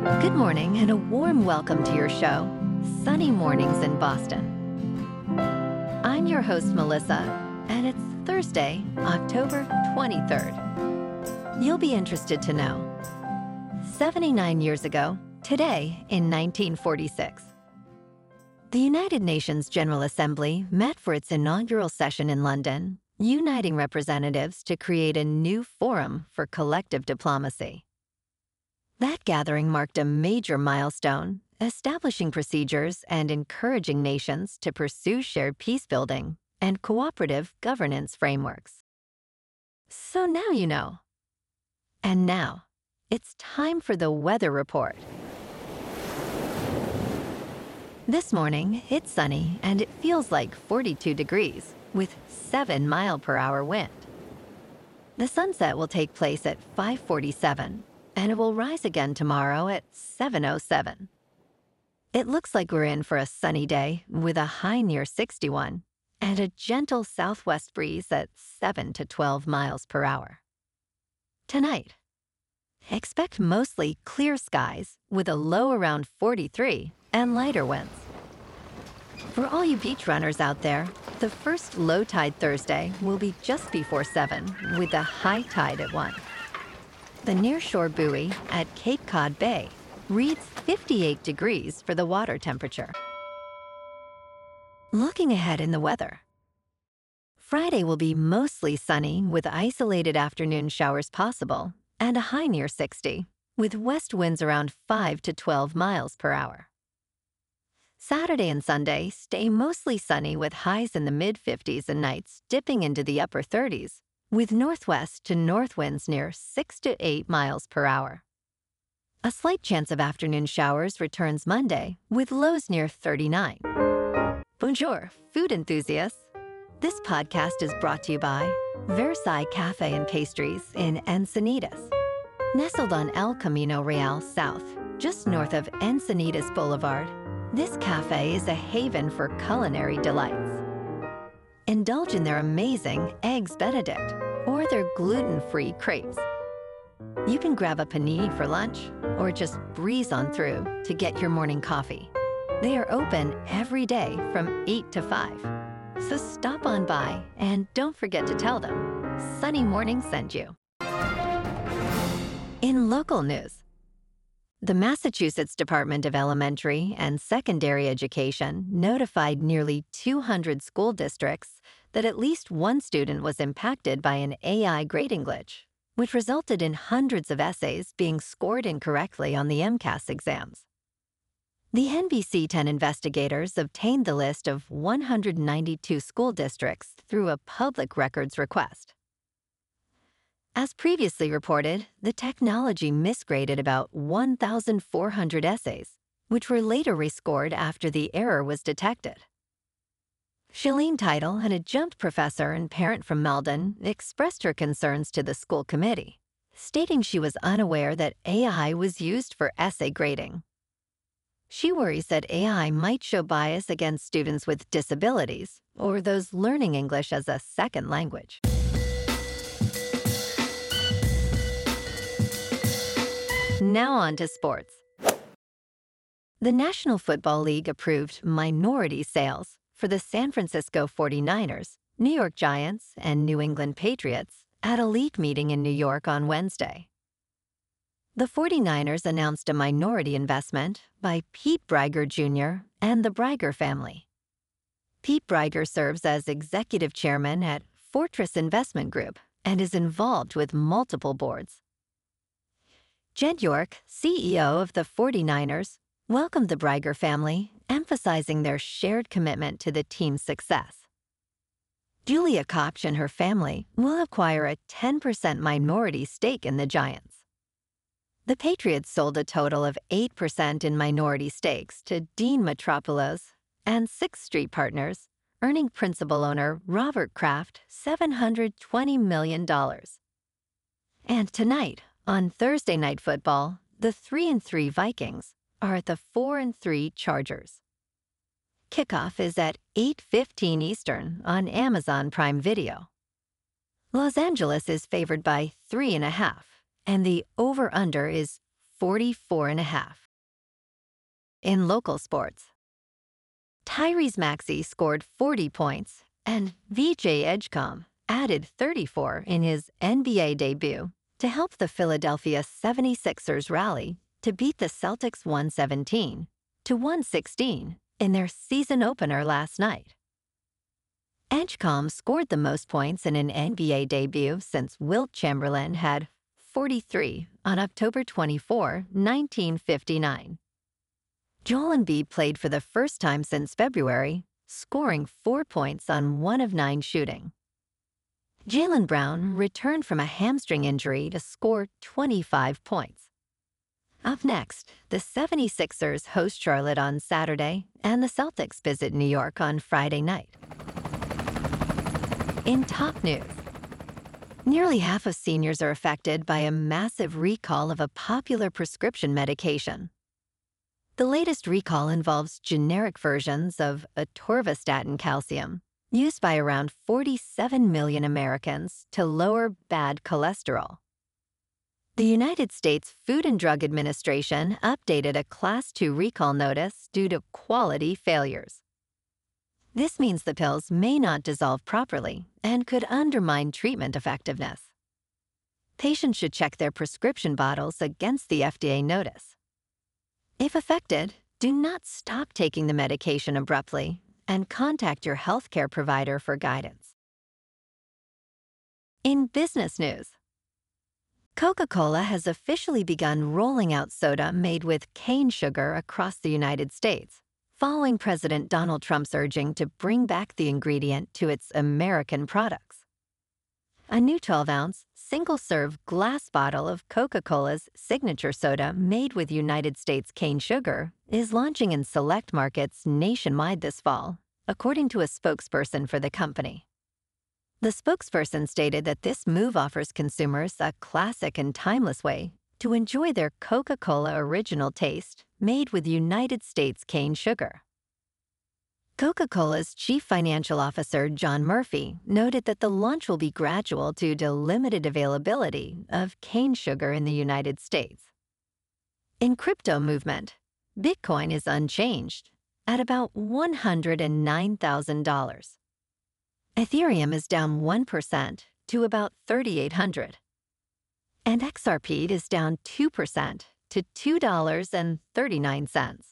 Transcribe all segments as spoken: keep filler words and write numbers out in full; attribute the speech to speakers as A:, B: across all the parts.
A: Good morning and a warm welcome to your show, Sunny Mornings in Boston. I'm your host, Melissa, and it's Thursday, October twenty-third. You'll be interested to know, seventy-nine years ago, today in nineteen forty-six, the United Nations General Assembly met for its inaugural session in London, uniting representatives to create a new forum for collective diplomacy. That gathering marked a major milestone, establishing procedures and encouraging nations to pursue shared peace-building and cooperative governance frameworks. So now you know. And now, it's time for the weather report. This morning, it's sunny and it feels like forty-two degrees with seven mile per hour wind. The sunset will take place at five forty-seven. And it will rise again tomorrow at seven oh seven. It looks like we're in for a sunny day with a high near sixty-one and a gentle southwest breeze at seven to twelve miles per hour. Tonight, expect mostly clear skies with a low around forty-three and lighter winds. For all you beach runners out there, the first low tide Thursday will be just before seven with a high tide at one. The nearshore buoy at Cape Cod Bay reads fifty-eight degrees for the water temperature. Looking ahead in the weather. Friday will be mostly sunny with isolated afternoon showers possible and a high near sixty, with west winds around five to twelve miles per hour. Saturday and Sunday stay mostly sunny with highs in the mid fifties and nights dipping into the upper thirties. With northwest to north winds near six to eight miles per hour. A slight chance of afternoon showers returns Monday, with lows near thirty-nine. Bonjour, food enthusiasts. This podcast is brought to you by Versailles Cafe and Pastries in Encinitas. Nestled on El Camino Real South, just north of Encinitas Boulevard, this cafe is a haven for culinary delights. Indulge in their amazing Eggs Benedict or their gluten-free crepes. You can grab a panini for lunch or just breeze on through to get your morning coffee. They are open every day from eight to five. So stop on by and don't forget to tell them Sunny Morning sent you. In local news, the Massachusetts Department of Elementary and Secondary Education notified nearly two hundred school districts that at least one student was impacted by an A I grading glitch, which resulted in hundreds of essays being scored incorrectly on the MCAS exams. The N B C ten investigators obtained the list of one hundred ninety-two school districts through a public records request. As previously reported, the technology misgraded about one thousand four hundred essays, which were later rescored after the error was detected. Shalene Title, an adjunct professor and parent from Meldon, expressed her concerns to the school committee, stating she was unaware that A I was used for essay grading. She worries that A I might show bias against students with disabilities or those learning English as a second language. Now on to sports. The National Football League approved minority sales for the San Francisco forty-niners, New York Giants, and New England Patriots at a league meeting in New York on Wednesday. The forty-niners announced a minority investment by Pete Briger Junior and the Briger family. Pete Briger serves as executive chairman at Fortress Investment Group and is involved with multiple boards. Jed York, C E O of the forty-niners, welcomed the Briger family, emphasizing their shared commitment to the team's success. Julia Kopch and her family will acquire a ten percent minority stake in the Giants. The Patriots sold a total of eight percent in minority stakes to Dean Metropoulos and Sixth Street Partners, earning principal owner Robert Kraft seven hundred twenty million dollars. And tonight, on Thursday Night Football, the three and three Vikings are at the four and three Chargers. Kickoff is at eight fifteen Eastern on Amazon Prime Video. Los Angeles is favored by three and a half, and the over-under is forty-four and a half. In local sports, Tyrese Maxey scored forty points, and V J Edgecombe added thirty-four in his N B A debut to help the Philadelphia seventy-sixers rally to beat the Celtics one seventeen to one sixteen in their season opener last night. Edgecombe scored the most points in an N B A debut since Wilt Chamberlain had forty-three on October twenty-fourth, nineteen fifty-nine. Joel Embiid played for the first time since February, scoring four points on one of nine shooting. Jaylen Brown returned from a hamstring injury to score twenty-five points. Up next, the seventy-sixers host Charlotte on Saturday, and the Celtics visit New York on Friday night. In top news, nearly half of seniors are affected by a massive recall of a popular prescription medication. The latest recall involves generic versions of atorvastatin calcium, used by around forty-seven million Americans to lower bad cholesterol. The United States Food and Drug Administration updated a Class two recall notice due to quality failures. This means the pills may not dissolve properly and could undermine treatment effectiveness. Patients should check their prescription bottles against the F D A notice. If affected, do not stop taking the medication abruptly and contact your healthcare provider for guidance. In business news, Coca-Cola has officially begun rolling out soda made with cane sugar across the United States, following President Donald Trump's urging to bring back the ingredient to its American products. A new twelve-ounce, single-serve glass bottle of Coca-Cola's signature soda made with United States cane sugar is launching in select markets nationwide this fall, according to a spokesperson for the company. The spokesperson stated that this move offers consumers a classic and timeless way to enjoy their Coca-Cola original taste made with United States cane sugar. Coca-Cola's Chief Financial Officer, John Murphy, noted that the launch will be gradual due to limited availability of cane sugar in the United States. In crypto movement, Bitcoin is unchanged at about one hundred nine thousand dollars. Ethereum is down one percent to about thirty-eight hundred dollars. And X R P is down two percent to two dollars and thirty-nine cents.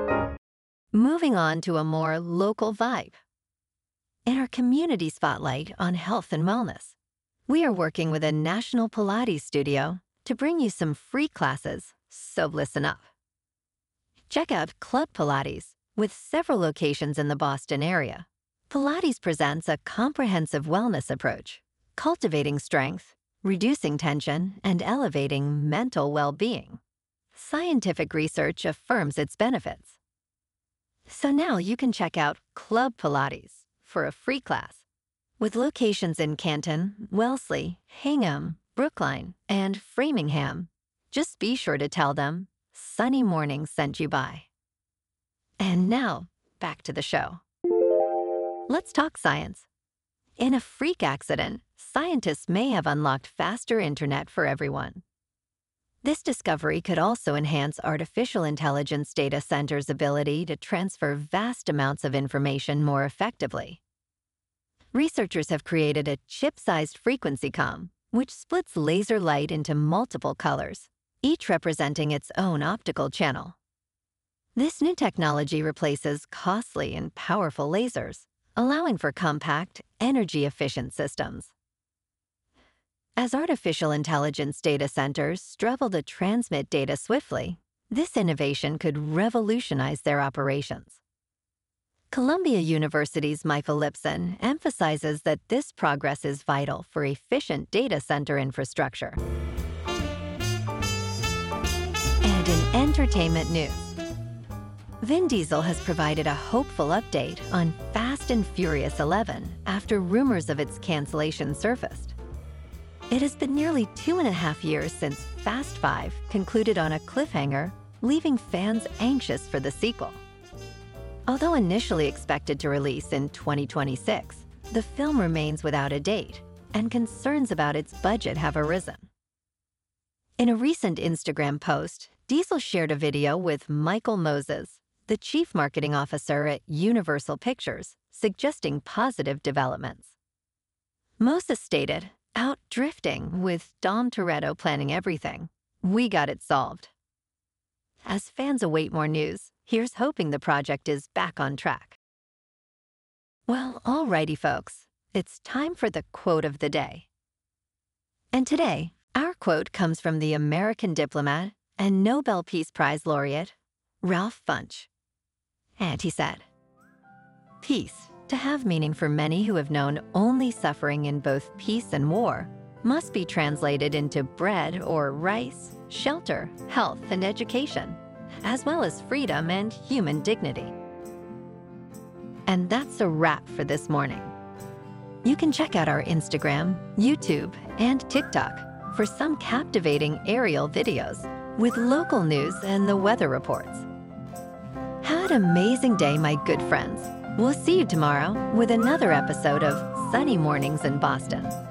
A: Moving on to a more local vibe. In our community spotlight on health and wellness, we are working with a national Pilates studio to bring you some free classes, so listen up. Check out Club Pilates with several locations in the Boston area. Pilates presents a comprehensive wellness approach, cultivating strength, reducing tension, and elevating mental well-being. Scientific research affirms its benefits. So now you can check out Club Pilates for a free class. With locations in Canton, Wellesley, Hingham, Brookline, and Framingham, just be sure to tell them Sunny Morning sent you by. And now, back to the show. Let's talk science. In a freak accident, scientists may have unlocked faster internet for everyone. This discovery could also enhance artificial intelligence data centers' ability to transfer vast amounts of information more effectively. Researchers have created a chip-sized frequency comm, which splits laser light into multiple colors, each representing its own optical channel. This new technology replaces costly and powerful lasers, allowing for compact, energy-efficient systems. As artificial intelligence data centers struggle to transmit data swiftly, this innovation could revolutionize their operations. Columbia University's Michael Lipson emphasizes that this progress is vital for efficient data center infrastructure. And in entertainment news, Vin Diesel has provided a hopeful update on Fast and Furious eleven after rumors of its cancellation surfaced. It has been nearly two and a half years since Fast Five concluded on a cliffhanger, leaving fans anxious for the sequel. Although initially expected to release in twenty twenty-six, the film remains without a date, and concerns about its budget have arisen. In a recent Instagram post, Diesel shared a video with Michael Moses, the chief marketing officer at Universal Pictures, suggesting positive developments. Moses stated, "Out drifting with Dom Toretto planning everything. We got it solved." As fans await more news, here's hoping the project is back on track. Well, alrighty, folks. It's time for the quote of the day. And today, our quote comes from the American diplomat and Nobel Peace Prize laureate, Ralph Bunche. And he said, "Peace, to have meaning for many who have known only suffering in both peace and war, must be translated into bread or rice, shelter, health, and education, as well as freedom and human dignity." And that's a wrap for this morning. You can check out our Instagram, YouTube, and TikTok for some captivating aerial videos with local news and the weather reports. Have an amazing day, my good friends. We'll see you tomorrow with another episode of Sunny Mornings in Boston.